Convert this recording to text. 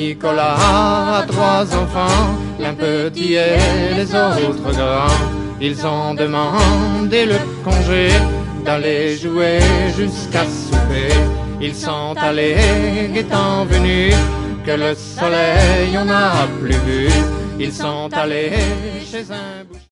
Nicolas a 3 enfants, un petit et les autres grands. Ils ont demandé le congé d'aller jouer jusqu'à souper. Ils sont allés, étant venus, que le soleil on n'a plus vu. Ils sont allés chez un boucher.